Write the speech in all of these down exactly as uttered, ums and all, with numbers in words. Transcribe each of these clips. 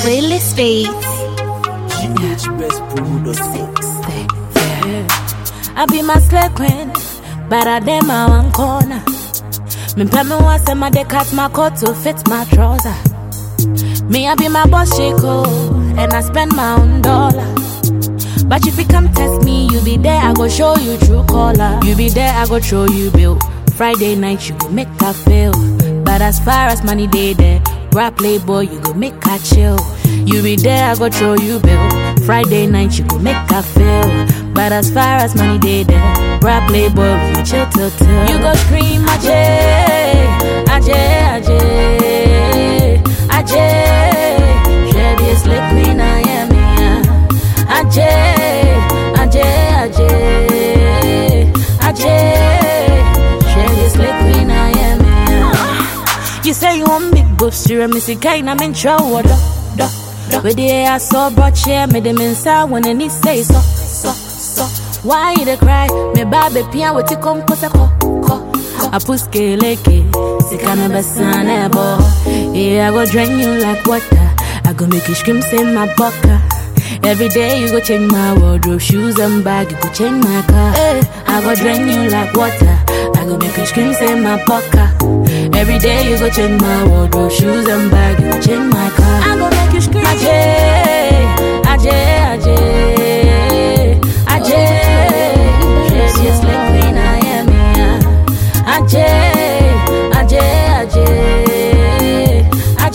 Playlist beats. G H Best Production. I be my slave queen, but I dem my one corner. Me pay me once and my day cut my coat to fit my trouser. Me I be my boss Chico, and I spend my own dollar. But if you come test me, you be there, I go show you true color. You be there, I go show you bill. Friday night, you go make her feel. But as far as money day there, rap playboy, you go make her chill. You be there, I go show you bill. Friday night, you go make her feel. But as far as money day there, rap playboy, we chill till till. You go scream, Ajay, Ajay, Ajay, Ajay. Share this lick queen, I am here. Ajay, Ajay, Ajay, Ajay. Share this lick queen, I am here. You say you want big boobs, you're a missy kind, I'm in trouble. Duh, duh. With the air I saw brought chair, made them inside when any say so, so, so. Why you dey cry? Me baby pia with you come cause I ko, ko. I put scale leke, sikana basana bo. Yeah, I go drain you like water. I go make you scream, say my bucker. Every day you go change my wardrobe, shoes and bag, you go change my car. Hey, I go drain you like water. I go make you scream, say my bucker. Every day you go change my wardrobe, shoes and bag, you go change my car. I go make you scream, Ajay, Ajay, Ajay, Ajay. Just like queen, I am here. Ajay, Ajay, Ajay,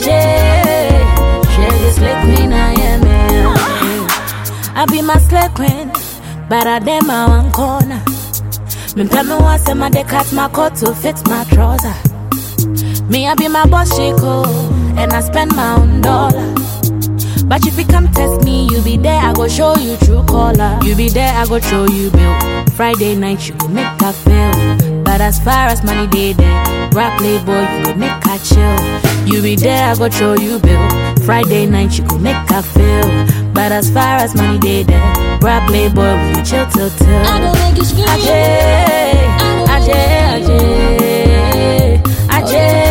Ajay. Share this like queen, I am here. I be my slave queen, but I dem my one corner. Me pay me once and my day cut my coat to fit my trouser. Me I be my boss Chico, and I spend my own dollar. But if you come test me, you be there, I go show you true color. You be there, I go show you bill. Friday night, you go make her feel. But as far as money day there, rap playboy, you go make her chill. You be there, I go show you bill. Friday night, you go make her feel. But as far as money day there, rap playboy, we chill till till. I go make you scream. Ajay, Ajay, Ajay, Ajay.